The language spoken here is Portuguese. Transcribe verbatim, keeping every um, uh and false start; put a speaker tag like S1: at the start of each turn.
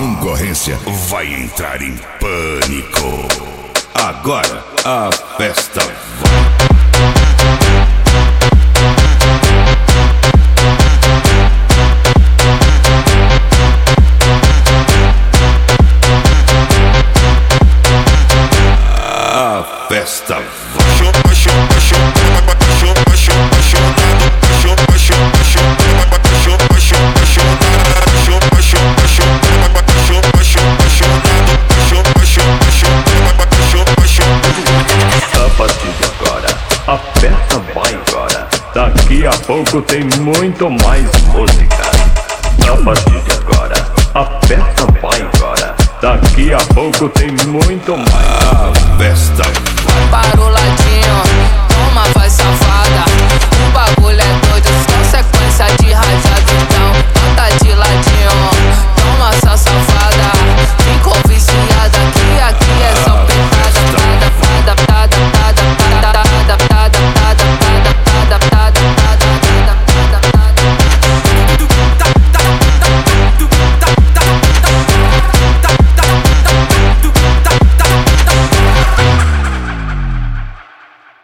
S1: concorrência vai entrar em pânico. Agora a festa vai. A festa vai.
S2: A partir de agora, a festa vai embora. Daqui a pouco tem muito mais música. A partir de agora, a festa vai embora. Daqui a pouco tem muito mais.
S1: A festa vai.
S3: Para o ladinho, toma, vai safado.